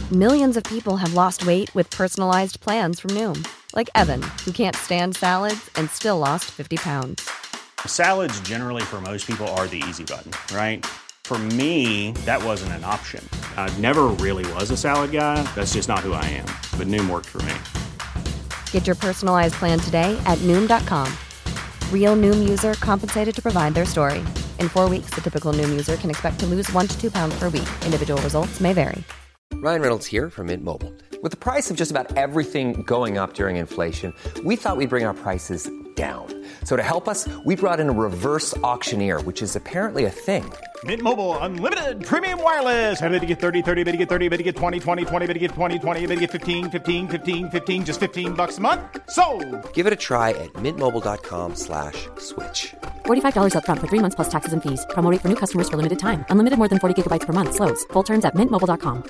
Millions of people have lost weight with personalized plans from Noom. Like Evan, who can't stand salads and still lost 50 pounds. Salads generally for most people are the easy button, right? For me, that wasn't an option. I never really was a salad guy. That's just not who I am. But Noom worked for me. Get your personalized plan today at Noom.com. Real Noom user compensated to provide their story. In 4 weeks, the typical Noom user can expect to lose 1 to 2 pounds per week. Individual results may vary. Ryan Reynolds here from Mint Mobile. With the price of just about everything going up during inflation, we thought we'd bring our prices down. So to help us, we brought in a reverse auctioneer, which is apparently a thing. Mint Mobile Unlimited Premium Wireless. How to get 30, 30, bit to get 30, bit to get 20, 20, 20, bit to get 20, 20, bit to get 15, 15, 15, 15, just $15 a month? Sold! Give it a try at mintmobile.com/switch. $45 up front for 3 months plus taxes and fees. Promo rate for new customers for limited time. Unlimited more than 40 gigabytes per month. Slows full terms at mintmobile.com.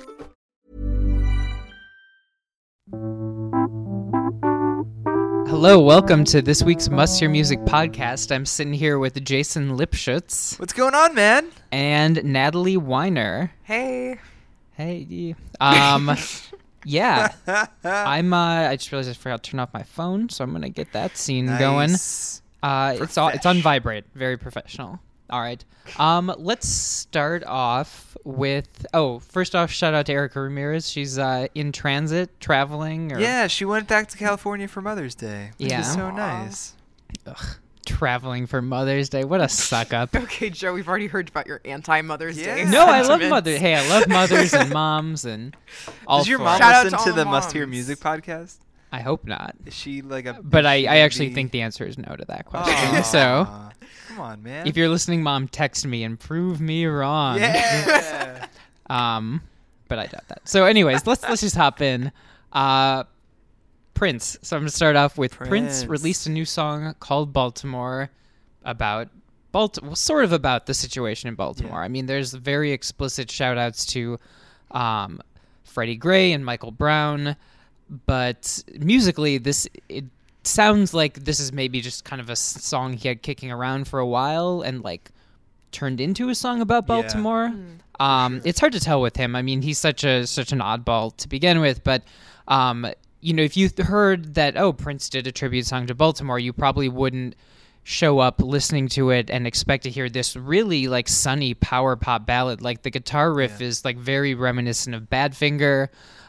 Hello, welcome to this week's Must Hear Music podcast. I'm sitting here with Jason Lipschutz. What's going on, man? And Natalie Weiner. Hey. Hey. Yeah. I just realized I forgot to turn off my phone, so I'm going to get that scene going. It's on vibrate. Very professional. All right. Let's start off with, first off, shout out to Erica Ramirez. She's in transit, traveling. Yeah, she went back to California for Mother's Day. Which is so nice. Ugh, traveling for Mother's Day. What a suck up. Okay, Joe, we've already heard about your anti-Mother's Day. No, I love mothers. Hey, I love mothers and moms and all. Does your mom listen to the Must Hear Music podcast? I hope not. Is she like a... But I actually think the answer is no to that question. So... Come on, man. If you're listening, Mom, text me and prove me wrong. Yeah. But I doubt that. So, anyways, let's just hop in. Prince. So I'm gonna start off with Prince released a new song called Baltimore about sort of about the situation in Baltimore. Yeah. I mean, there's very explicit shout outs to Freddie Gray and Michael Brown, but musically it sounds like this is maybe just kind of a song he had kicking around for a while and like turned into a song about Baltimore. Sure. It's hard to tell with him. I mean, he's such an oddball to begin with, but if you heard that Prince did a tribute song to Baltimore, you probably wouldn't show up listening to it and expect to hear this really like sunny power pop ballad. Like the guitar riff is like very reminiscent of Badfinger.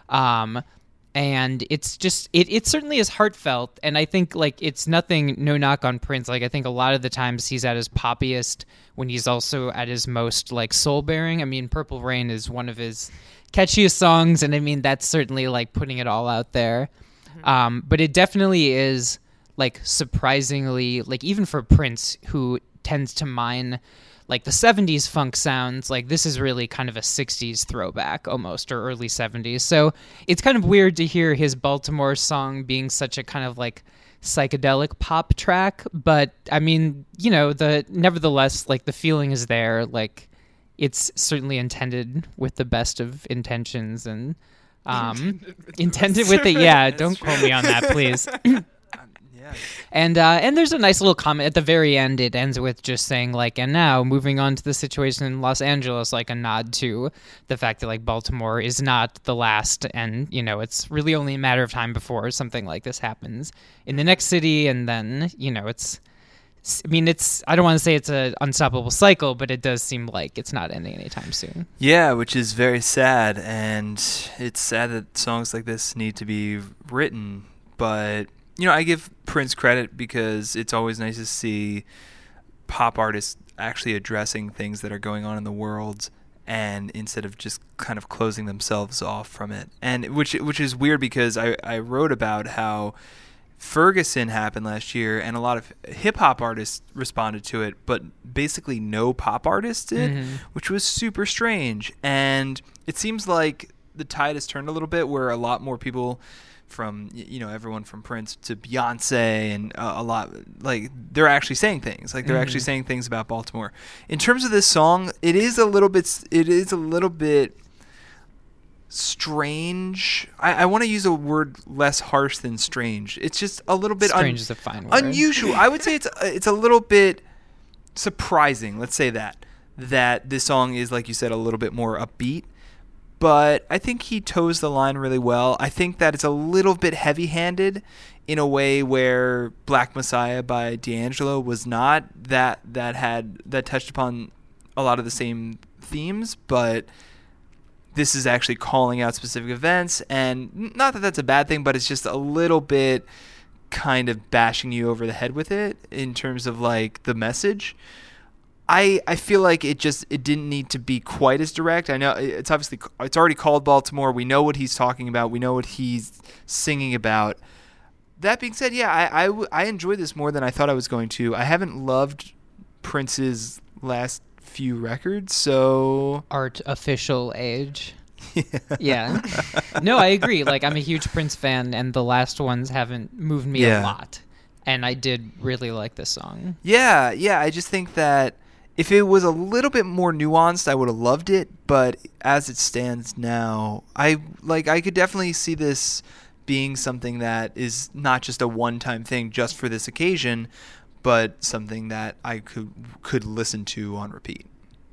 And it's just, it certainly is heartfelt. And I think like it's no knock on Prince. Like I think a lot of the times he's at his poppiest when he's also at his most like soul bearing. I mean, Purple Rain is one of his catchiest songs. And I mean, that's certainly like putting it all out there. But it definitely is like surprisingly, like even for Prince, who tends to mine like the 70s funk sounds, like this is really kind of a 60s throwback almost, or early 70s. So it's kind of weird to hear his Baltimore song being such a kind of like psychedelic pop track. But I mean, nevertheless, like the feeling is there. Like it's certainly intended with the best of intentions and intended with it. Yeah, don't quote me on that, please. And there's a nice little comment at the very end. It ends with just saying like, and now moving on to the situation in Los Angeles, like a nod to the fact that like Baltimore is not the last, and it's really only a matter of time before something like this happens in the next city. And then I don't want to say it's an unstoppable cycle, but it does seem like it's not ending anytime soon. Yeah, which is very sad, and it's sad that songs like this need to be written, but I give Prince credit because it's always nice to see pop artists actually addressing things that are going on in the world, and instead of just kind of closing themselves off from it. And which is weird because I wrote about how Ferguson happened last year and a lot of hip hop artists responded to it, but basically no pop artists did, which was super strange. And it seems like the tide has turned a little bit where a lot more people from everyone from Prince to Beyonce and a lot, like they're actually saying things actually saying things about Baltimore. In terms of this song, it is a little bit strange. I want to use a word less harsh than strange. It's just a little bit strange is a fine word. Unusual. I would say it's a little bit surprising. Let's say that this song is, like you said, a little bit more upbeat. but I think he toes the line really well. I think that it's a little bit heavy-handed in a way where Black Messiah by D'Angelo was not. That touched upon a lot of the same themes, but this is actually calling out specific events, and not that that's a bad thing, but it's just a little bit kind of bashing you over the head with it in terms of like the message. I feel like it didn't need to be quite as direct. I know it's already called Baltimore. We know what he's talking about. We know what he's singing about. That being said, yeah, I enjoyed this more than I thought I was going to. I haven't loved Prince's last few records, so Artificial Age. Yeah. No, I agree. Like, I'm a huge Prince fan, and the last ones haven't moved me a lot. And I did really like this song. Yeah. I just think that if it was a little bit more nuanced, I would have loved it. But as it stands now, I could definitely see this being something that is not just a one-time thing just for this occasion, but something that I could listen to on repeat.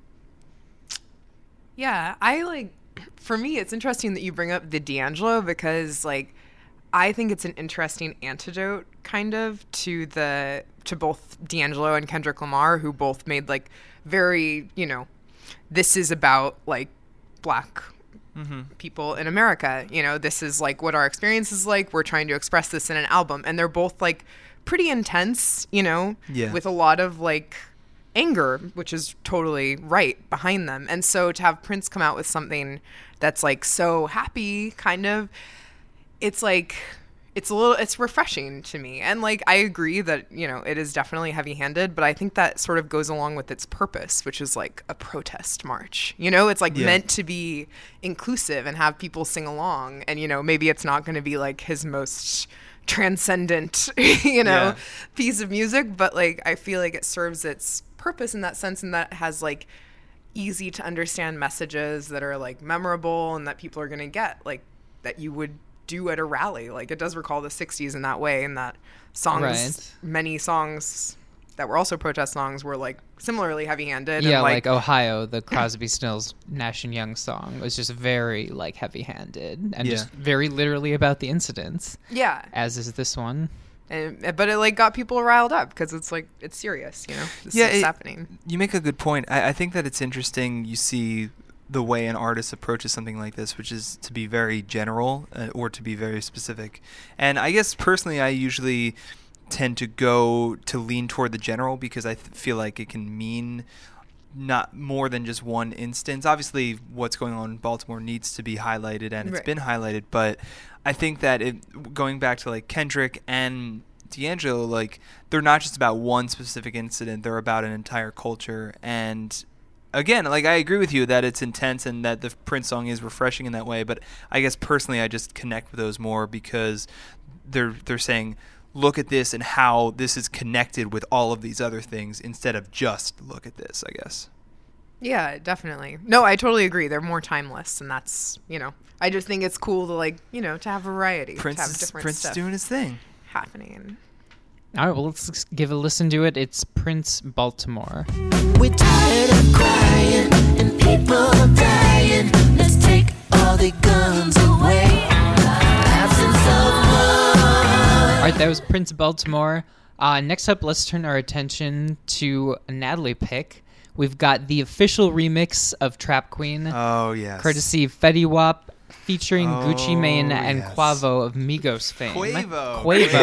Yeah, for me, it's interesting that you bring up the D'Angelo, because like I think it's an interesting antidote kind of to both D'Angelo and Kendrick Lamar, who both made like very, this is about like black people in America. This is like what our experience is like. We're trying to express this in an album, and they're both like pretty intense, with a lot of like anger, which is totally right, behind them. And so to have Prince come out with something that's like so happy, kind of, it's like it's refreshing to me. And like I agree that it is definitely heavy-handed, but I think that sort of goes along with its purpose, which is like a protest march. It's like meant to be inclusive and have people sing along. And maybe it's not going to be like his most transcendent piece of music, but like I feel like it serves its purpose in that sense, and that has like easy to understand messages that are like memorable and that people are going to get, like that you would do at a rally. Like it does recall the 60s in that way, and that many songs that were also protest songs were like similarly heavy-handed. Yeah, and, like Ohio, the Crosby, Stills, Nash and Young song was just very like heavy-handed and just very literally about the incidents. Yeah. As is this one. But it like got people riled up because it's like it's serious, This is happening. You make a good point. I think that it's interesting. You see the way an artist approaches something like this, which is to be very general or to be very specific. And I guess personally, I usually tend to lean toward the general because I feel like it can mean not more than just one instance. Obviously, what's going on in Baltimore needs to be highlighted, and it's been highlighted. But I think that going back to like Kendrick and D'Angelo, like they're not just about one specific incident; they're about an entire culture. And again, like I agree with you that it's intense and that the Prince song is refreshing in that way. But I guess personally, I just connect with those more because they're saying, look at this and how this is connected with all of these other things instead of just look at this, I guess. Yeah, definitely. No, I totally agree. They're more timeless, and that's, I just think it's cool to like, to have variety. Prince is doing his thing. Happening. All right, well, let's give a listen to it. It's Prince, Baltimore. We're tired of crying and people dying. Let's take all the guns away. All right, that was Prince, Baltimore. Next up, let's turn our attention to a Natalie pick. We've got the official remix of Trap Queen. Oh, yes. Courtesy of Fetty Wap, featuring Gucci Mane and Quavo of Migos fame. Quavo.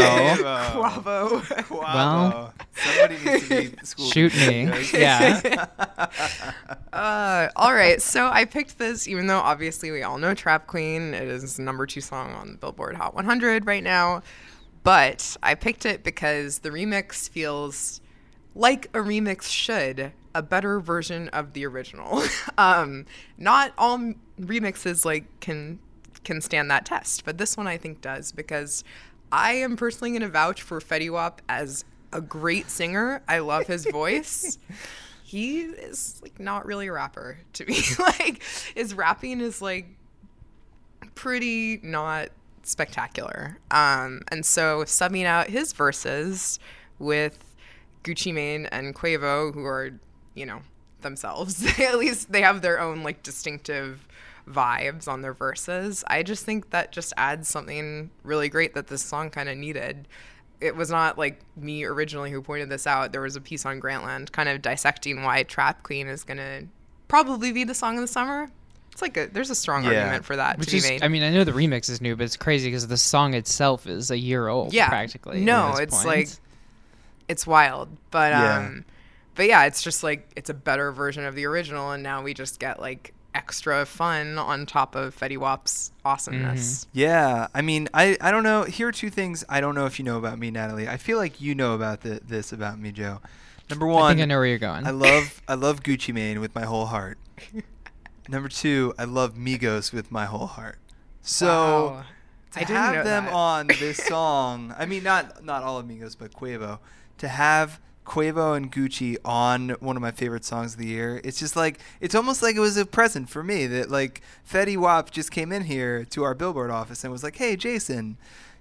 Well, somebody needs to be school. Shoot me. Yeah. All right, so I picked this, even though obviously we all know Trap Queen. It is the number 2 song on the Billboard Hot 100 right now. But I picked it because the remix feels like a remix should, a better version of the original. Not all remixes like can stand that test, but this one I think does, because I am personally going to vouch for Fetty Wap as a great singer. I love his voice. He is like not really a rapper to me. Like his rapping is like pretty not spectacular. And so subbing out his verses with Gucci Mane and Quavo, who are, themselves, at least they have their own like distinctive vibes on their verses. I just think that just adds something really great that this song kind of needed. It was not like me originally who pointed this out. There was a piece on Grantland kind of dissecting why Trap Queen is going to probably be the song of the summer. It's like there's a strong argument for that to be made. I mean, I know the remix is new, but it's crazy because the song itself is a year old, practically. No, it's like, it's wild. But yeah, it's just like, it's a better version of the original, and now we just get like extra fun on top of Fetty Wap's awesomeness. Yeah, I mean, I don't know. Here are two things I don't know if you know about me, Natalie. I feel like you know about this about me, Joe. Number one, I think I know where you're going. I love Gucci Mane with my whole heart. Number two, I love Migos with my whole heart. So to have them on this song, I mean, not all of Migos, but Quavo, to have Quavo and Gucci on one of my favorite songs of the year, it's just like, it's almost like it was a present for me that like Fetty Wap just came in here to our Billboard office and was like, hey, Jason,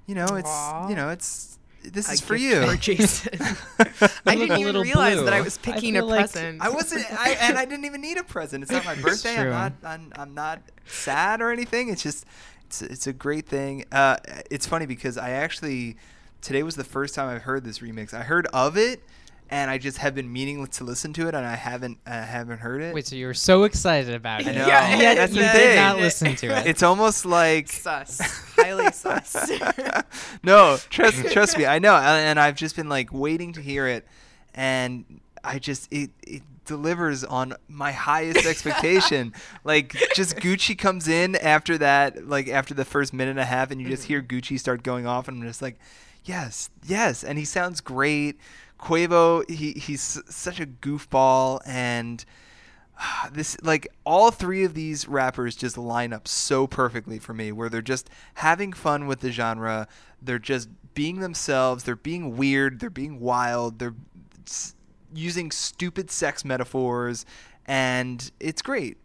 this is for you. For Jason. I didn't even realize that I was picking a present. I wasn't, and I didn't even need a present. It's not my birthday. I'm not sad or anything. It's just, it's a great thing. It's funny because today was the first time I've heard this remix. I heard of it, and I just have been meaning to listen to it, and I haven't heard it. Wait, so you were so excited about it? I know. Yeah, that's you the thing. did not listen to it. It's almost like sus, highly sus. No, trust me, I know, and I've just been like waiting to hear it, and it delivers on my highest expectation. Like, just Gucci comes in after that, like after the first minute and a half, and you just hear Gucci start going off, and I'm just like, yes, and he sounds great. Quavo, he's such a goofball, and this, like, all three of these rappers just line up so perfectly for me, where they're just having fun with the genre, they're just being themselves, they're being weird, they're being wild, they're using stupid sex metaphors, and it's great.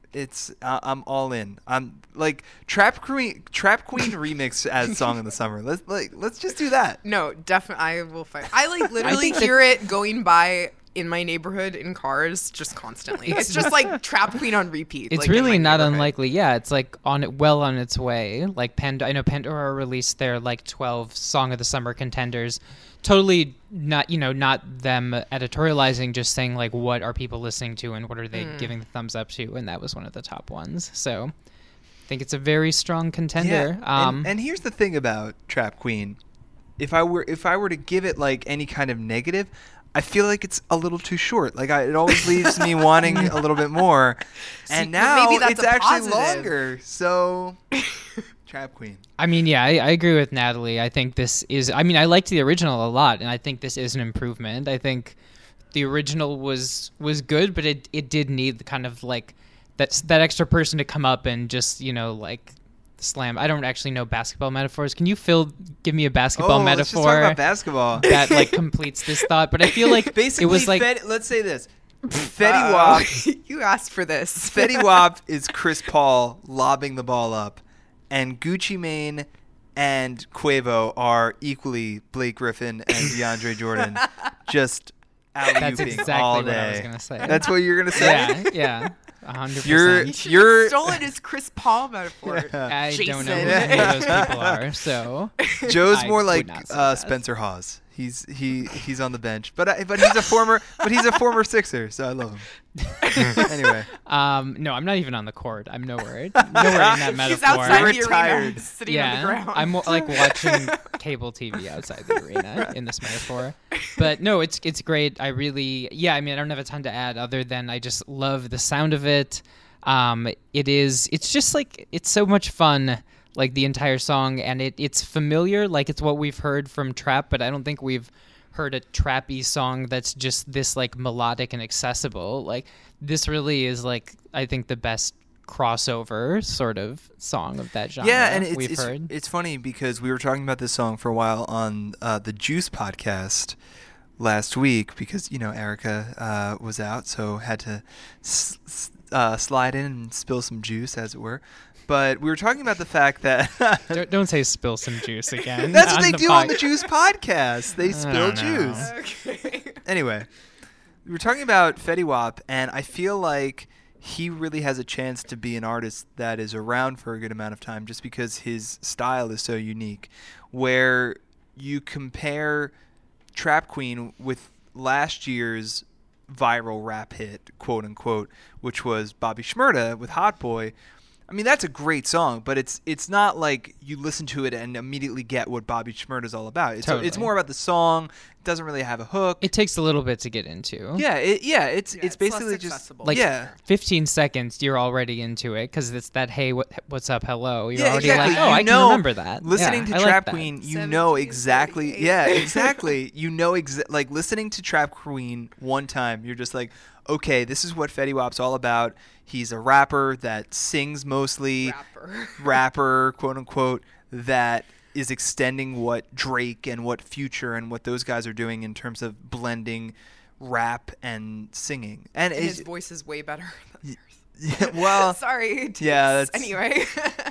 I'm all in. I'm like Trap Queen remix as song of the summer. Let's just do that. No, definitely, I will fight. I like literally hear it going by in my neighborhood in cars just constantly. It's just like Trap Queen on repeat. It's like, really not unlikely. Yeah, it's like on its way. Like I know Pandora released their like 12 song of the summer contenders. Totally not them editorializing, just saying like what are people listening to and what are they giving the thumbs up to, and that was one of the top ones. So I think it's a very strong contender. Yeah. And here's the thing about Trap Queen. If I were to give it like any kind of negative, I feel like it's a little too short. Like it always leaves me wanting a little bit more. And now maybe that's it's a actually positive. longer. So Trap Queen. I mean, yeah, I agree with Natalie. I think this is, I liked the original a lot, and I think this is an improvement. I think the original was good, but it did need kind of like that extra person to come up and just, like slam. I don't actually know basketball metaphors. Can you give me a basketball metaphor? Let's just talk about basketball. That like completes this thought. But I feel like basically it was like, let's say this. Fetty Wap. You asked for this. Fetty Wap is Chris Paul lobbing the ball up, and Gucci Mane and Quavo are equally Blake Griffin and DeAndre Jordan, just alley-ooping that's exactly all day. what I was gonna say. That's what you're gonna say? Yeah. 100%. You should have stolen his Chris Paul metaphor. I Jason. don't know who any of those people are. So Joe's more I like would not say that. Spencer Hawes. He's on the bench, but he's a former Sixer, so I love him. Anyway, no, I'm not even on the court. I'm nowhere in that metaphor. He's outside You're the retired. arena, sitting on the ground. I'm like watching cable TV outside the arena in this metaphor. But no, it's great. I don't have a ton to add other than I just love the sound of it. It's just like, it's so much fun, like the entire song, and it's familiar, like it's what we've heard from trap, but I don't think we've heard a trappy song that's just this like melodic and accessible. Like this really is like, I think, the best crossover sort of song of that genre. Yeah, and heard. It's funny because we were talking about this song for a while on the Juice podcast last week, because Erica was out, so had to slide in and spill some juice, as it were. But we were talking about the fact that don't say spill some juice again. That's what they do on the Juice podcast. They spill juice. Okay. Anyway, we were talking about Fetty Wap, and I feel like he really has a chance to be an artist that is around for a good amount of time just because his style is so unique. Where you compare Trap Queen with last year's viral rap hit, quote unquote, which was Bobby Shmurda with Hot Boy. I mean, that's a great song, but it's not like you listen to it and immediately get what Bobby Shmurda is all about. It's more about the song. It doesn't really have a hook. It takes a little bit to get into. It's basically less just accessible. Like yeah. 15 seconds, you're already into it because it's that hey, what's up, hello. You're Yeah, already exactly. like, oh, I can remember that. Listening Yeah, to I like Trap that. Queen, you know exactly. 1738. Yeah, exactly. You know like listening to Trap Queen one time, you're just like, okay, this is what Fetty Wap's all about. He's a rapper that sings mostly, rapper, quote unquote, that is extending what Drake and what Future and what those guys are doing in terms of blending rap and singing. And his voice is way better than yours. Yeah, well, sorry. Yeah, that's, anyway.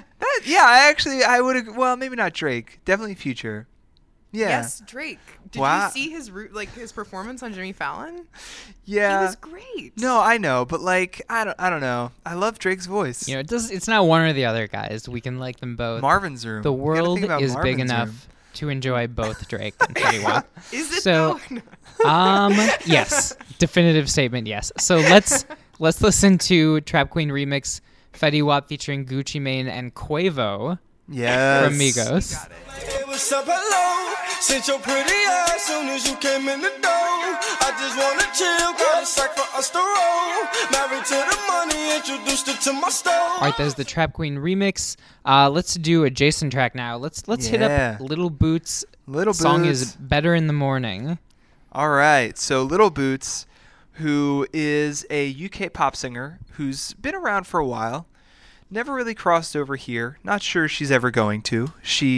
I would have. Well, maybe not Drake. Definitely Future. Yeah. Yes, Drake. Did you see his performance on Jimmy Fallon? Yeah. He was great. No, I know, but like I don't know. I love Drake's voice. You know, it's not one or the other, guys. We can like them both. Marvin's Room. The You gotta world think about is big Marvin's enough Room. to enjoy both Drake and Fetty Wap. Is it so? though? Yes, definitive statement. Yes. So let's listen to Trap Queen remix, Fetty Wap featuring Gucci Mane and Quavo. Yes. From Migos. Hey, what's up, hello? Since your pretty ass soon as you came in the door. I just wanna chill, got a sack for us to roll. Married to the money, introduced it to my stove. All right, there's the Trap Queen remix. Let's do a Jason track now. Let's hit up Little Boots. Little song Boots. is Better in the Morning. All right. So Little Boots, who is a UK pop singer who's been around for a while. Never really crossed over here. Not sure she's ever going to.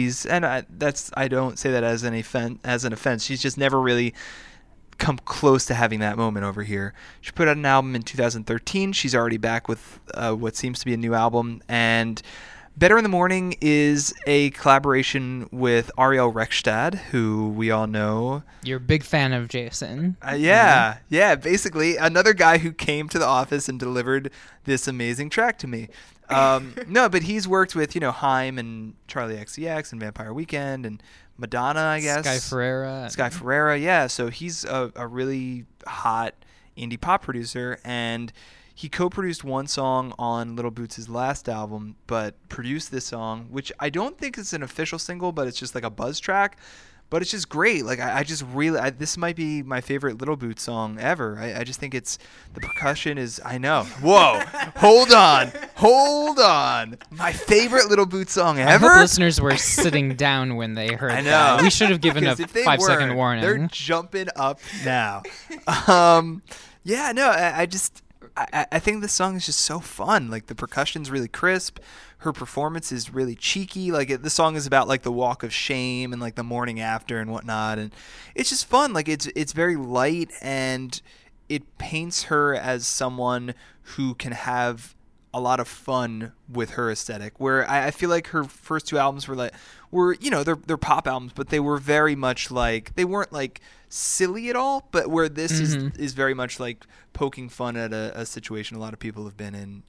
I don't say that as an offense. She's just never really come close to having that moment over here. She put out an album in 2013. She's already back with what seems to be a new album. And Better in the Morning is a collaboration with Ariel Rechtshaid, who we all know. You're a big fan of Jason. Yeah. Basically, another guy who came to the office and delivered this amazing track to me. No, but he's worked with, Haim and Charlie XCX and Vampire Weekend and Madonna, I guess. Sky Ferreira. Yeah. So he's a really hot indie pop producer, and he co-produced one song on Little Boots' last album, but produced this song, which I don't think is an official single, but it's just like a buzz track. But it's just great. Like I just really, this might be my favorite Little Boots song ever. I just think the percussion is. I know. Whoa, hold on. My favorite Little Boots song ever. I hope listeners were sitting down when they heard I know. that. We should have given a 5-second weren't, warning. They're jumping up now. Yeah, no, I think this song is just so fun. Like the percussion's really crisp. Her performance is really cheeky. Like the song is about like the walk of shame and like the morning after and whatnot. And it's just fun. Like it's very light, and it paints her as someone who can have a lot of fun with her aesthetic. Where I feel like her first two albums were they're pop albums, but they were very much like, they weren't like silly at all, but where this is very much like poking fun at a situation a lot of people have been in.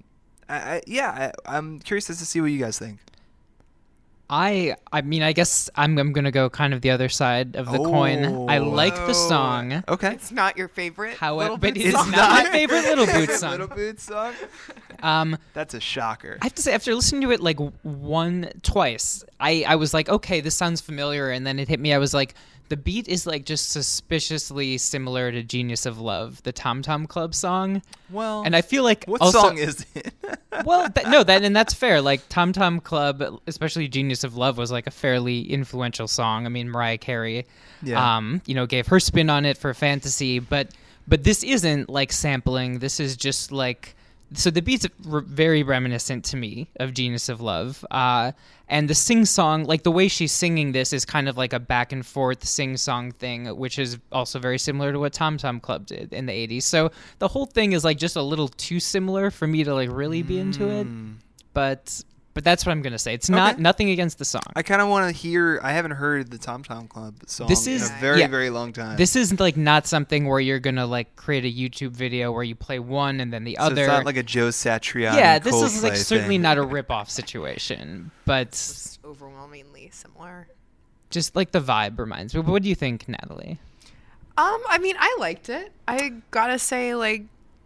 I'm curious to see what you guys think. I mean, I guess I'm gonna go kind of the other side of the coin. I like the song. Okay, it's not your favorite. However, Little but Boots it's song. not my favorite Little Boots song. Little Boots song. That's a shocker. I have to say, after listening to it like twice, I was like, okay, this sounds familiar, and then it hit me. I was like, the beat is like just suspiciously similar to Genius of Love, the Tom Tom Club song. Well, and I feel like what also, song is it? Well, and that's fair. Like Tom Tom Club, especially Genius of Love, was like a fairly influential song. I mean, Mariah Carey, gave her spin on it for Fantasy, but this isn't like sampling. This is just like. So the beat's very reminiscent to me of Genius of Love. And the sing-song, like the way she's singing this is kind of like a back-and-forth sing-song thing, which is also very similar to what Tom Tom Club did in the 80s. So the whole thing is like just a little too similar for me to like really be into it. But But that's what I'm gonna say. It's not nothing against the song. I kind of want to hear. I haven't heard the Tom Tom Club song This is in a very, very long time. This is like not something where you're gonna like create a YouTube video where you play one and then the other. It's not like a Joe Satriani. Yeah, this is Coldplay like certainly thing. not a rip-off situation, but Just overwhelmingly similar. just like the vibe reminds me. What do you think, Natalie? I mean, I liked it. I gotta say, like,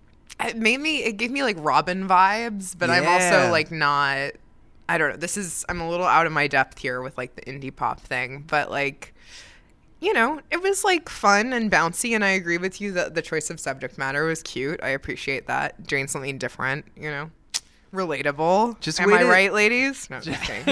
it gave me like Robin vibes, but I'm also like not. I don't know. I'm a little out of my depth here with like the indie pop thing, but like, you know, it was like fun and bouncy, and I agree with you that the choice of subject matter was cute. I appreciate that. Doing something different, you know, relatable. Am I right, ladies? No, just kidding.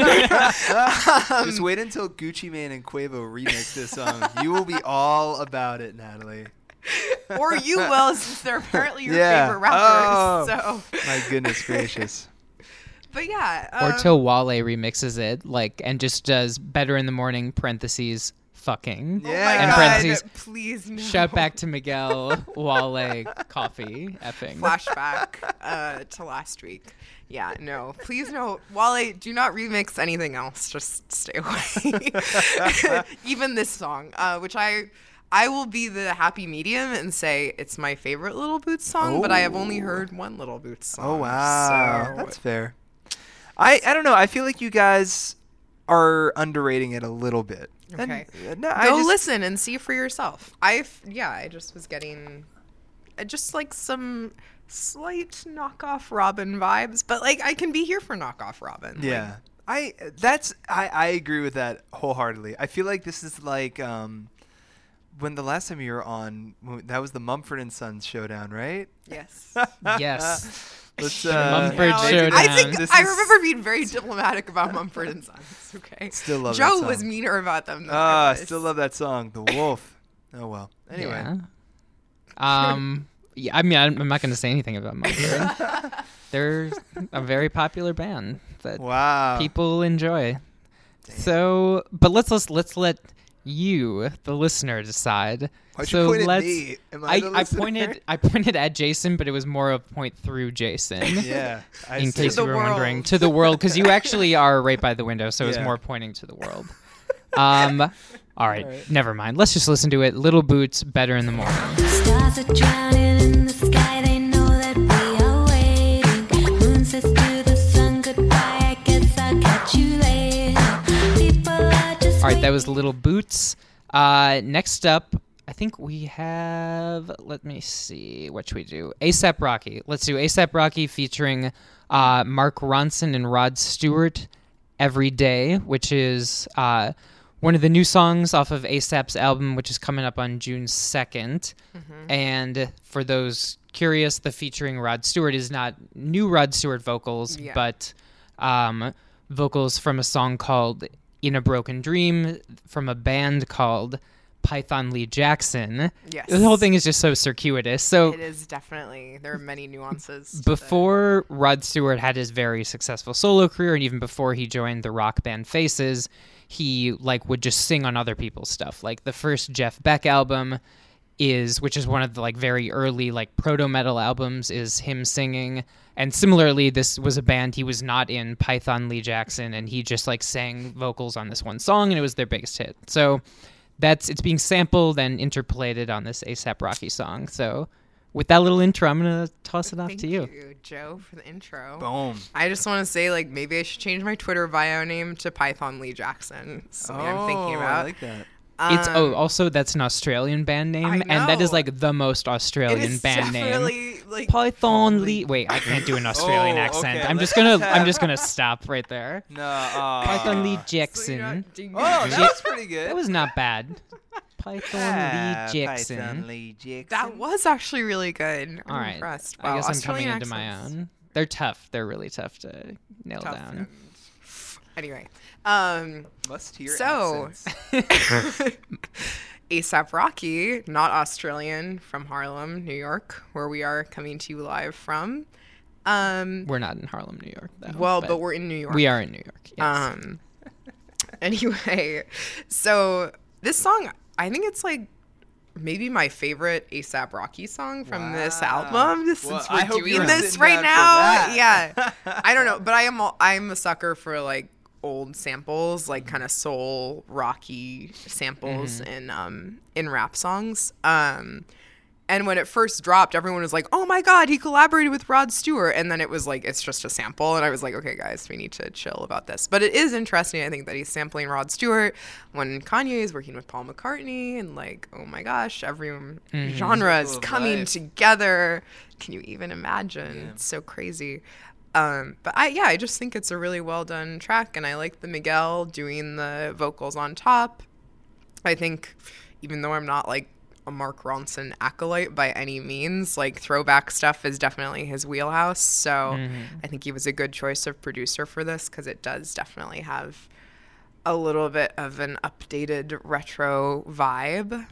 Just wait until Gucci Mane and Quavo remix this song. You will be all about it, Natalie. Or you will, since they're apparently your favorite rappers. So. My goodness gracious. But yeah. Or till Wale remixes it, like, and just does better in the morning, parentheses, fucking. Yeah. Oh my and God, parentheses, please no. shout back to Miguel, Wale, coffee, effing. Flashback to last week. Yeah, no. Please no. Wale, do not remix anything else. Just stay away. Even this song, which I will be the happy medium and say it's my favorite Little Boots song, but I have only heard one Little Boots song. Oh, wow. So. That's fair. I don't know. I feel like you guys are underrating it a little bit. Okay. And, Go listen and see for yourself. I just was getting just like some slight knockoff Robin vibes, but like I can be here for knockoff Robin. Yeah. I agree with that wholeheartedly. I feel like this is like when the last time you were on, that was the Mumford & Sons Showdown, right? Yes. Yes. Let's Mumford Showdown. I remember being very diplomatic about Mumford & Sons. Okay. Still love that Joe song. was meaner about them than I I was. still love that song, The Wolf. Oh well. Anyway. Yeah. Yeah, I mean, I'm not going to say anything about Mumford. They're a very popular band that people enjoy. Dang. So, but let's let you, the listener, decide. Why'd you point at me? Am I the listener? I pointed at Jason, but it was more of a point through Jason. Yeah. In case you were wondering. To the world, because you actually are right by the window, so it's more pointing to the world. All right, never mind. Let's just listen to it. Little Boots, Better in the Morning. Stars are drowning in the sky. They know that we are waiting. Moon says to the sun goodbye. I guess I'll catch you later. People are just All right, that was Little Boots. Next up, I think we have, let me see, what should we do? A$AP Rocky. Let's do A$AP Rocky featuring Mark Ronson and Rod Stewart, Every Day, which is one of the new songs off of A$AP's album, which is coming up on June 2nd. Mm-hmm. And for those curious, the featuring Rod Stewart is not new Rod Stewart vocals, but vocals from a song called In a Broken Dream from a band called Python Lee Jackson. Yes. The whole thing is just so circuitous. So it is definitely, there are many nuances. Before Rod Stewart had his very successful solo career, and even before he joined the rock band Faces, he like would just sing on other people's stuff. Like the first Jeff Beck album which is one of the like very early like proto metal albums, is him singing. And similarly, this was a band he was not in, Python Lee Jackson, and he just like sang vocals on this one song, and it was their biggest hit. So it's being sampled and interpolated on this A$AP Rocky song. So with that little intro, I'm going to toss it off to you. Thank you, Joe, for the intro. Boom. I just want to say, like, maybe I should change my Twitter bio name to Python Lee Jackson. Something I'm thinking about. I like that. It's also that's an Australian band name, and that is like the most Australian band name. Like Python Lee. Wait, I can't do an Australian accent. Okay, I'm just gonna stop right there. No. Python Lee Jackson. That was pretty good. That was not bad. Python Lee Jackson. Python Lee Jackson. That was actually really good. All right. Impressed. Wow, I guess Australian I'm coming into my own. They're tough. They're really tough to nail down. Anyway, must hear accents. A$AP Rocky, not Australian, from Harlem, New York, where we are coming to you live from. We're not in Harlem, New York, though. Well, but we're in New York. We are in New York. Yes. Anyway, so this song, I think it's like maybe my favorite A$AP Rocky song from this album. Well, Since I we're hope doing you're this sitting right back for now, yeah. I don't know, but I'm a sucker for like old samples, like kind of soul rocky samples in rap songs. And when it first dropped, everyone was like, "Oh my God, he collaborated with Rod Stewart." And then it was like, it's just a sample. And I was like, okay, guys, we need to chill about this. But it is interesting, I think, that he's sampling Rod Stewart when Kanye is working with Paul McCartney. And like, oh my gosh, every genre is coming together. Can you even imagine? Yeah. It's so crazy. But I just think it's a really well done track. And I like the Miguel doing the vocals on top. I think even though I'm not like a Mark Ronson acolyte by any means, like throwback stuff is definitely his wheelhouse. So I think he was a good choice of producer for this, because it does definitely have a little bit of an updated retro vibe.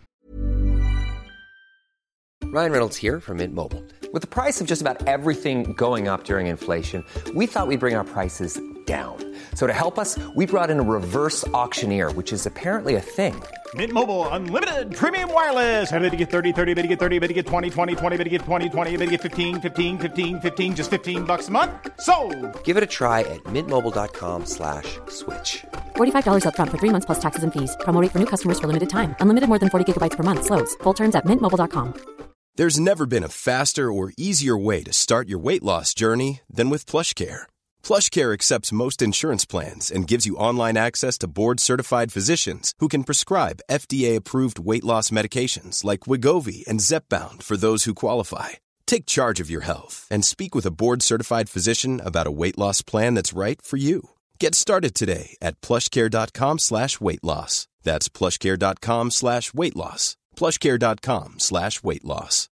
Ryan Reynolds here from Mint Mobile. With the price of just about everything going up during inflation, we thought we'd bring our prices down. So to help us, we brought in a reverse auctioneer, which is apparently a thing. Mint Mobile Unlimited Premium Wireless. How to get 30, 30, bit to get 30, bit to get 20, 20, 20, bit to get 20, 20, bit to get 15, 15, 15, 15, just $15 a month? Sold! Give it a try at mintmobile.com/switch. $45 up front for 3 months plus taxes and fees. Promo rate for new customers for limited time. Unlimited more than 40 gigabytes per month. Slows full terms at mintmobile.com. There's never been a faster or easier way to start your weight loss journey than with PlushCare. PlushCare accepts most insurance plans and gives you online access to board-certified physicians who can prescribe FDA-approved weight loss medications like Wegovy and Zepbound for those who qualify. Take charge of your health and speak with a board-certified physician about a weight loss plan that's right for you. Get started today at plushcare.com/weight loss. That's plushcare.com/weight loss. plushcare.com/weight loss.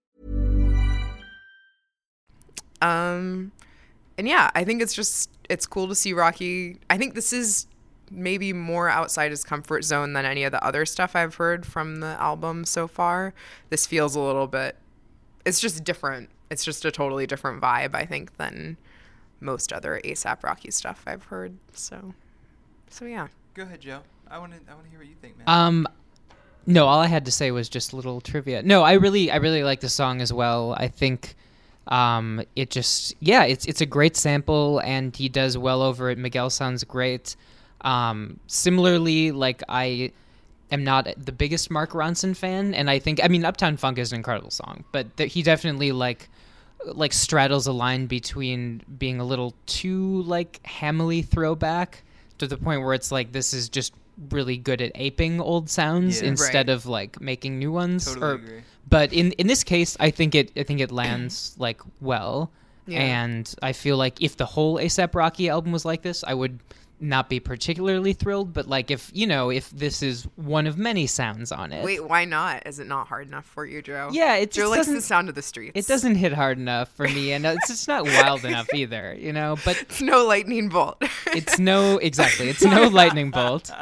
And yeah, I think it's cool to see Rocky. I think this is maybe more outside his comfort zone than any of the other stuff I've heard from the album so far. This feels a little bit, it's just different. It's just a totally different vibe, I think, than most other A$AP Rocky stuff I've heard. So yeah. Go ahead, Joe. I want to hear what you think, man. No, all I had to say was just a little trivia. No, I really like the song as well. I think it's a great sample, and he does well over it. Miguel sounds great. Similarly, like, I am not the biggest Mark Ronson fan, and I mean Uptown Funk is an incredible song, but he definitely like straddles a line between being a little too like Hamley throwback to the point where it's like, this is just really good at aping old sounds instead of like making new ones. Totally agree. But in this case, I think it lands like well. Yeah. And I feel like if the whole A$AP Rocky album was like this, I would not be particularly thrilled. But like, if this is one of many sounds on it. Wait, why not? Is it not hard enough for you, Joe? Yeah, Joe likes the sound of the streets. It doesn't hit hard enough for me, and it's just not wild enough either, But it's no lightning bolt. It's no lightning bolt.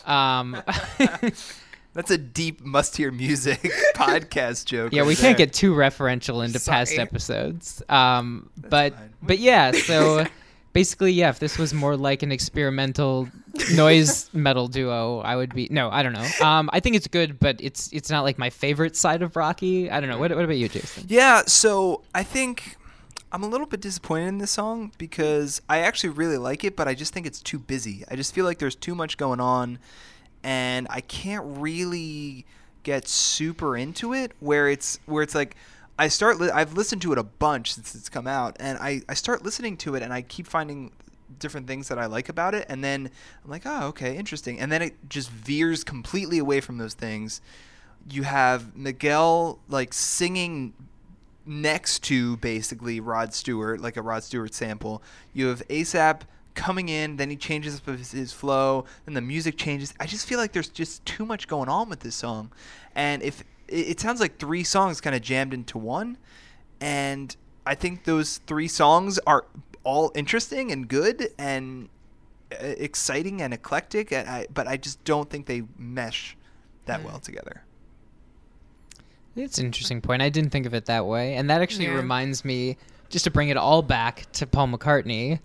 That's a deep must-hear music podcast joke. Yeah, we can't get too referential into past episodes. But yeah, so basically, yeah, if this was more like an experimental noise metal duo, I would be. No, I don't know. I think it's good, but it's not like my favorite side of Rocky. I don't know. What about you, Jason? Yeah, so I think I'm a little bit disappointed in this song because I actually really like it, but I just think it's too busy. I just feel like there's too much going on, and I can't really get super into it. Where it's like I've listened to it a bunch since it's come out, and I start listening to it, and I keep finding different things that I like about it, and then I'm like, oh, okay, interesting, and then it just veers completely away from those things. You have Miguel like singing next to basically Rod Stewart, like a Rod Stewart sample. You have A$AP coming in, then he changes up his flow, then the music changes. I just feel like there's just too much going on with this song, and if it sounds like 3 songs kind of jammed into one, and I think those 3 songs are all interesting and good and exciting and eclectic, but I just don't think they mesh that well together. It's an interesting point. I didn't think of it that way. And that actually reminds me, just to bring it all back to Paul McCartney,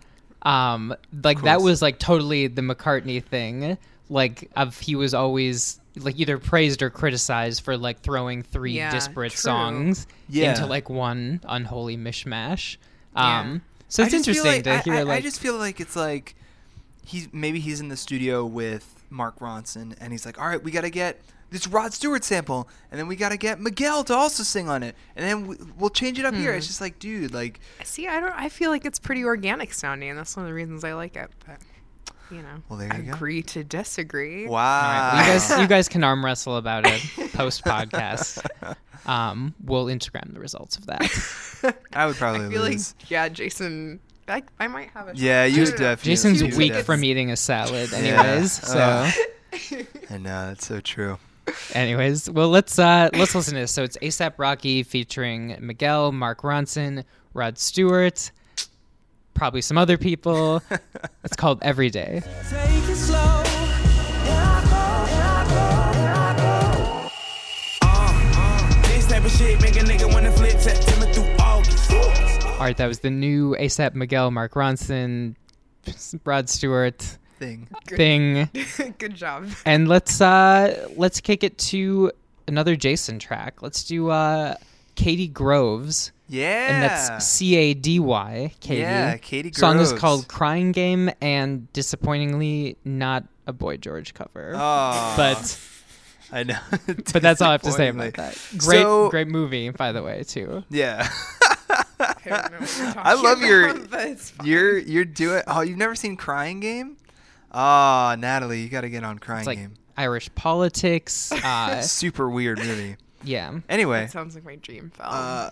Like that was like totally the McCartney thing. Like he was always like either praised or criticized for like throwing three disparate songs into like one unholy mishmash. So it's interesting to hear. I just feel like it's like he's in the studio with Mark Ronson and he's like, all right, we got to get this Rod Stewart sample, and then we got to get Miguel to also sing on it, and then we'll change it up here. It's just like, dude, like. See, I feel like it's pretty organic sounding, and that's one of the reasons I like it. But well, there you agree to disagree. Wow. Right, you guys can arm wrestle about it post podcast. We'll Instagram the results of that. I would probably feel lose. Like, Jason. I might have a. Yeah, you definitely. Jason's weak from eating a salad, anyways. So. I know, that's so true. Anyways, well, let's listen to this. So it's A$AP Rocky featuring Miguel, Mark Ronson, Rod Stewart, probably some other people. It's called Every Day. Take it slow. This type of shit make a nigga wanna flip September through August. All right, that was the new A$AP Miguel, Mark Ronson, Rod Stewart thing. Good job. And let's kick it to another Jason track. Let's do Katie Groves. Yeah. And that's C-A-D-Y, Katie. Yeah, Katie Groves. Song is called Crying Game, and disappointingly not a Boy George cover. Oh. But I know. But that's all I have to say about that. Great movie, by the way, too. Yeah. I don't know what you're I love talking you're doing. Oh, you've never seen Crying Game? Oh, Natalie, you got to get on Crying It's like Game. Irish politics. Super weird movie. Yeah. Anyway. That sounds like my dream film.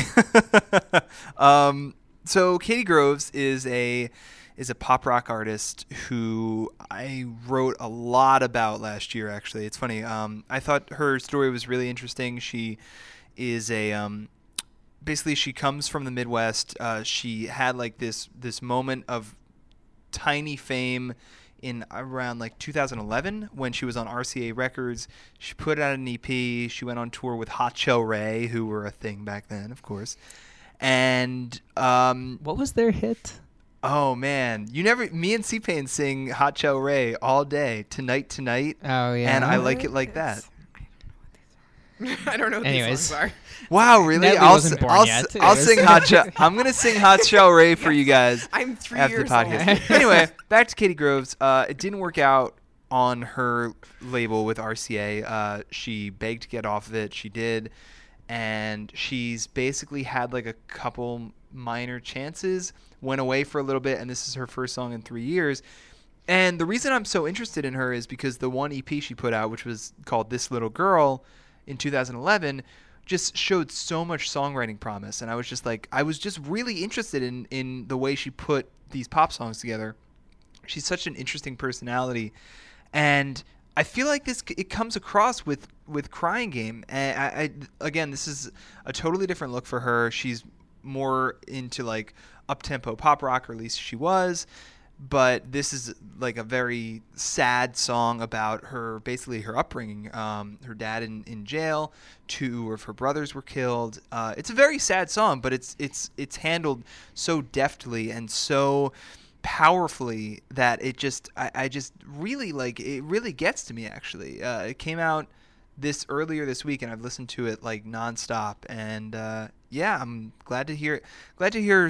So Katie Groves is a pop rock artist who I wrote a lot about last year, actually. It's funny. I thought her story was really interesting. She is basically she comes from the Midwest. She had like this moment of tiny fame in around like 2011 when she was on RCA Records. She put out an EP. She went on tour with Hot Shell Ray, who were a thing back then, of course. And what was their hit? Oh man, me and C-Pain sing Hot Shell Ray all day, Tonight. Oh yeah. And I Like It Like That. I don't know what Anyways. these songs are. Wow, really? Natalie wasn't born yet. I'll sing Hot Shell. I'm gonna sing Hot Shell Ray for you guys. I'm 3 after years the podcast. old. Anyway, back to Katie Groves. It didn't work out on her label with RCA. She begged to get off of it. She did, and she's basically had like a couple minor chances. Went away for a little bit, and this is her first song in 3 years. And the reason I'm so interested in her is because the one EP she put out, which was called This Little Girl in 2011, just showed so much songwriting promise. And I was just really interested in the way she put these pop songs together. She's such an interesting personality. And I feel like it comes across with Crying Game. And again, this is a totally different look for her. She's more into like up-tempo pop rock, or at least she was. But this is like a very sad song about her upbringing. Her dad in jail, 2 of her brothers were killed. It's a very sad song, but it's handled so deftly and so powerfully that it just I just really like it. Really gets to me actually. It came out earlier this week, and I've listened to it like nonstop. And yeah, I'm glad to hear. Glad to hear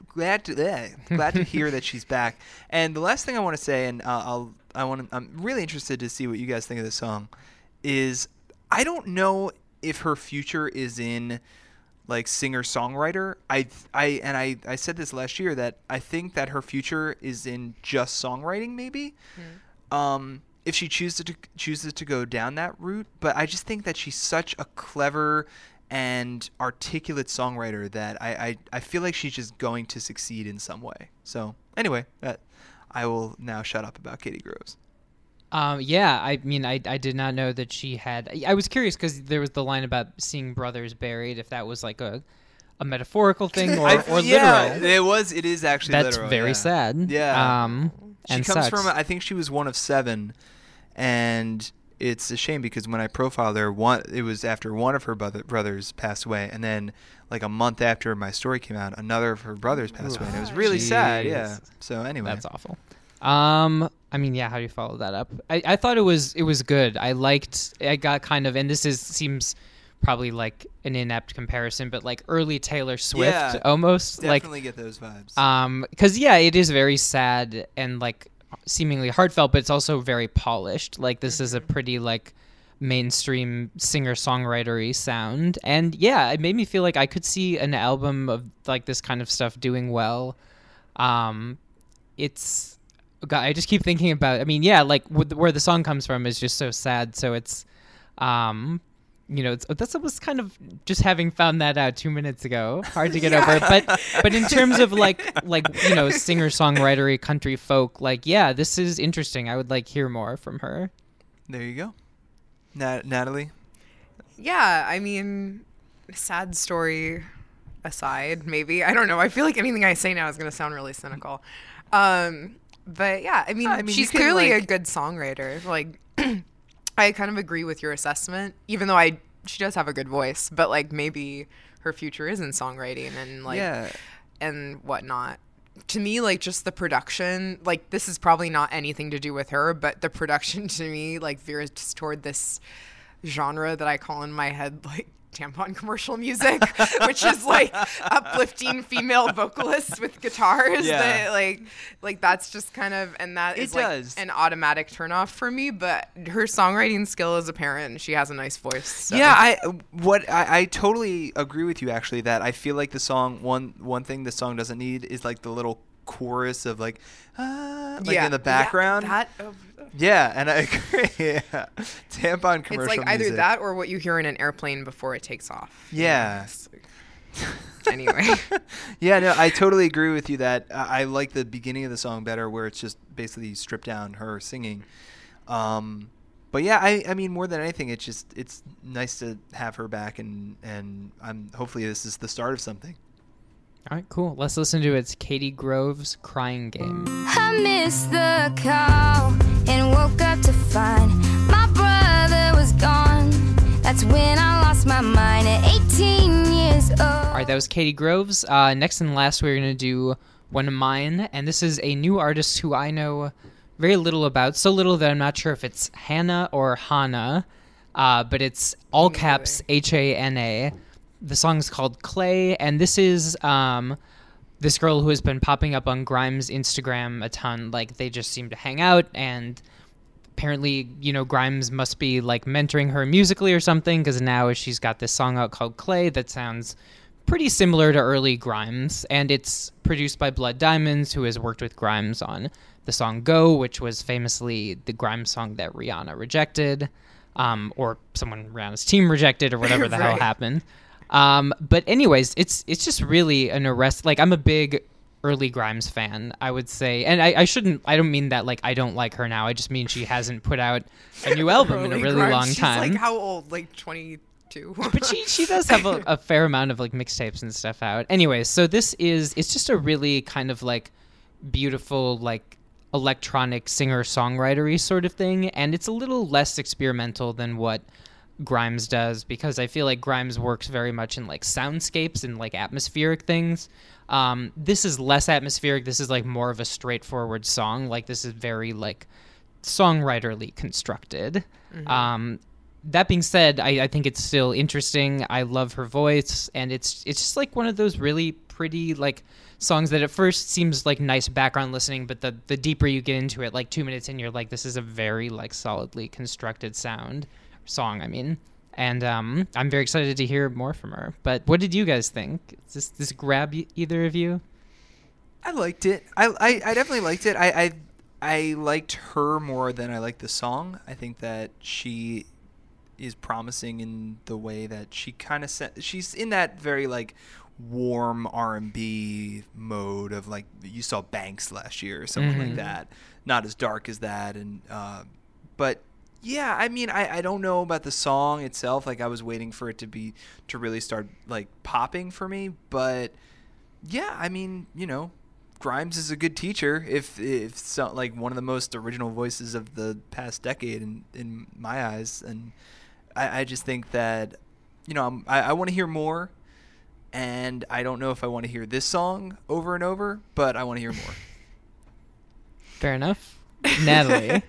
that she's back. And the last thing I want to say, and I'm really interested to see what you guys think of this song, is I don't know if her future is in like singer-songwriter. I said this last year that I think that her future is in just songwriting, maybe. If she chooses to go down that route. But I just think that she's such a clever and articulate songwriter that I feel like she's just going to succeed in some way. So anyway, I will now shut up about Katie Groves. Yeah, I mean, I did not know that she had. I was curious because there was the line about seeing brothers buried. If that was like a metaphorical thing or yeah, literal. It is actually That's literal. very sad. Yeah. And she comes sucks. from, I think she was one of 7, and it's a shame because when I profiled her, it was after one of her brothers passed away, and then like a month after my story came out, another of her brothers passed away, and it was really sad. Yeah. So anyway, that's awful. I mean, yeah. How do you follow that up? I thought it was good. I got kind of, and this seems probably like an inept comparison, but like early Taylor Swift almost. Definitely like, get those vibes. Because it is very sad and like seemingly heartfelt, but it's also very polished. Like this is a pretty like mainstream singer-songwriter-y sound, and it made me feel like I could see an album of like this kind of stuff doing well. It's God, I just keep thinking about, I mean, like where the song comes from is just so sad, so it's that was kind of just having found that out 2 minutes ago. Hard to get over. But in terms of like singer-songwriter-y country folk, this is interesting. I would hear more from her. There you go. Natalie? Yeah, I mean, sad story aside, maybe. I don't know. I feel like anything I say now is going to sound really cynical. But yeah, I mean she's clearly a good songwriter. Like, I kind of agree with your assessment, even though she does have a good voice, but maybe her future is in songwriting and and whatnot. To me, just the production, this is probably not anything to do with her, but the production to me veers toward this genre that I call in my head tampon commercial music, which is uplifting female vocalists with guitars. That that's just kind of, and that is an automatic turnoff for me. But her songwriting skill is apparent, and she has a nice voice. So. Yeah, I totally agree with you. Actually, that I feel like the song one thing the song doesn't need is the little chorus of in the background. Yeah, and I agree. Yeah. Tampon commercial music. It's either music. that or what you hear in an airplane before it takes off. Yeah. Anyway. Yeah, no, I totally agree with you that I like the beginning of the song better where it's just basically stripped down her singing. But yeah, I mean, more than anything, it's nice to have her back, and hopefully this is the start of something. All right, cool. Let's listen to It's Katie Grove's Crying Game. I missed the call and woke up to find my brother was gone. That's when I lost my mind at 18 years old. All right, that was Katie Grove's. Next and last, we're going to do one of mine, and this is a new artist who I know very little about, so little that I'm not sure if it's Hannah or Hana, but it's all caps Hana. The song's called Clay, and this is this girl who has been popping up on Grimes' Instagram a ton. They just seem to hang out, and apparently, Grimes must be mentoring her musically or something, because now she's got this song out called Clay that sounds pretty similar to early Grimes, and it's produced by Blood Diamonds, who has worked with Grimes on the song Go, which was famously the Grimes song that Rihanna rejected, or someone Rihanna's team rejected, or whatever the hell happened. But anyways, it's just really an arrest. I'm a big early Grimes fan, I would say. And I don't mean that I don't like her now. I just mean she hasn't put out a new album in a really long time. She's how old? 22? But she does have a fair amount of mixtapes and stuff out. Anyways, so it's just a really kind of beautiful electronic singer-songwriter-y sort of thing. And it's a little less experimental than what Grimes does, because I feel like Grimes works very much in soundscapes and atmospheric things. This is less atmospheric. This is more of a straightforward song. This is very songwriterly constructed. Mm-hmm. That being said, I think it's still interesting. I love her voice, and it's just one of those really pretty songs that at first seems nice background listening, but the deeper you get into it, 2 minutes in, you're this is a very solidly constructed song, I mean. And I'm very excited to hear more from her. But what did you guys think? Does this grab either of you? I liked it. I definitely liked it. I liked her more than I liked the song. I think that she is promising in the way that she kind of she's in that very warm R&B mode of you saw Banks last year or something like that. Not as dark as that, and but yeah, I mean, I don't know about the song itself. I was waiting for it to really start popping for me, but yeah, I mean, Grimes is a good teacher. If so, like one of the most original voices of the past decade in my eyes, and I just think that, you know, I want to hear more, and I don't know if I want to hear this song over and over, but I want to hear more. Fair enough. Natalie.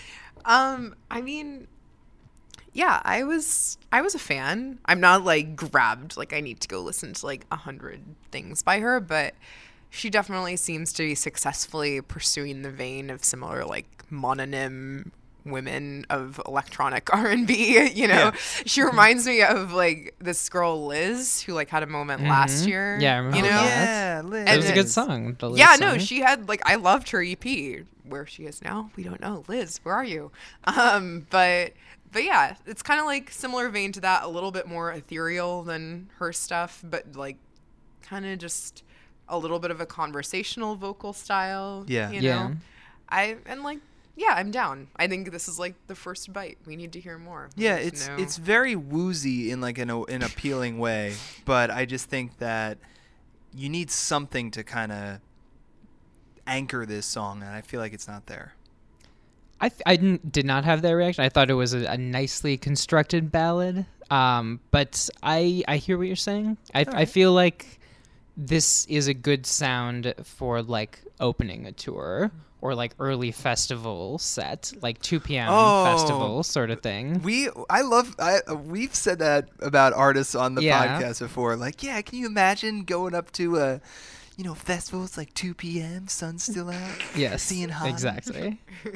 I mean, yeah, I was a fan. I'm not like grabbed, like I need to go listen to like 100 things by her, but she definitely seems to be successfully pursuing the vein of similar like mononym women of electronic R&B, you know. Yeah. She reminds me of like this girl Liz who like had a moment last year. Yeah, I remember you know? that. Yeah, Liz. It was a good song. The Liz yeah, song. no, she had like I loved her EP. Where she is now, we don't know. Liz, where are you? But yeah, it's kind of like similar vein to that, a little bit more ethereal than her stuff, but like kind of just a little bit of a conversational vocal style. Yeah. You know? I'm down. I think this is like the first bite. We need to hear more. Yeah, it's very woozy in like an appealing way, but I just think that you need something to kind of anchor this song, and I feel like it's not there. I did not have that reaction. I thought it was a nicely constructed ballad, but I hear what you're saying. I feel like this is a good sound for like opening a tour or like early festival set, like 2 p.m. festival sort of thing. We've said that about artists on the podcast before. Like, can you imagine going up to festivals like 2 p.m., sun's still out. Yes, seeing hot. Exactly.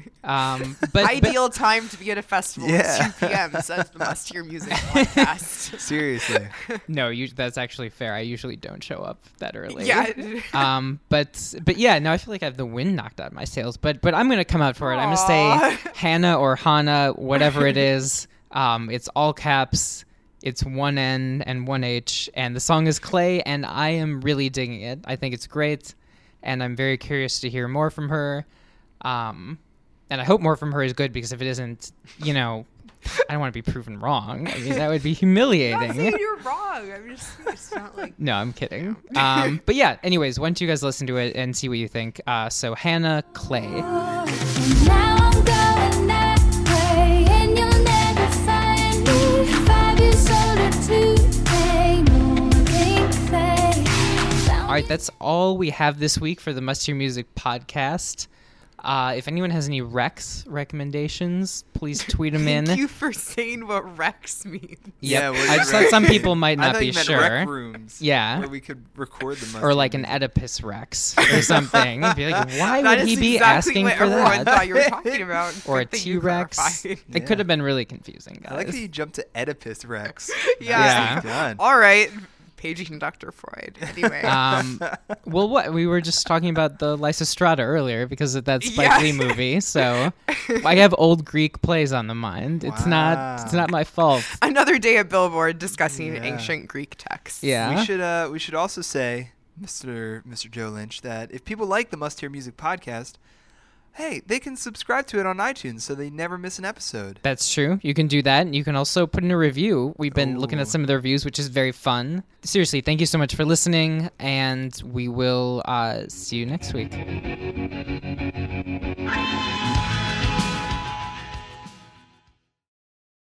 But ideal time to be at a festival at 2 p.m. says the Must Hear Music podcast. Seriously. No, that's actually fair. I usually don't show up that early. Yeah. But yeah, no, I feel like I have the wind knocked out of my sails. But I'm gonna come out for it. I'm gonna say Hannah or Hana, whatever it is. It's all caps. It's one N and one H, and the song is Clay, and I am really digging it. I think it's great, and I'm very curious to hear more from her. And I hope more from her is good, because if it isn't, I don't want to be proven wrong. I mean, that would be humiliating. I'm not saying you're wrong. It's not like... No, I'm kidding. But yeah, anyways, why don't you guys listen to it and see what you think. So Hannah, Clay. Now I'm going that way, and you'll never find me 5 years older today, no one can say. All right, that's all we have this week for the Must Hear Music podcast. If anyone has any Rex recommendations, please tweet them in. Thank you for saying what Rex means. Yeah, I just thought some people might not be sure. Rec rooms, where we could record them. Or like an Oedipus Rex or something. Be like, why would he be exactly asking for that? I thought you were talking about. Or a T-Rex. It could have been really confusing, guys. I like how you jumped to Oedipus Rex. Yeah. Done. All right. Paging Dr. Freud. Anyway. Well, what? We were just talking about the Lysistrata earlier because of that Spike Lee movie. So I have old Greek plays on the mind. Wow. It's not my fault. Another day at Billboard discussing ancient Greek texts. Yeah. We should also say, Mr. Joe Lynch, that if people like the Must Hear Music podcast, hey, they can subscribe to it on iTunes so they never miss an episode. That's true. You can do that. And you can also put in a review. We've been looking at some of the reviews, which is very fun. Seriously, thank you so much for listening, and we will see you next week.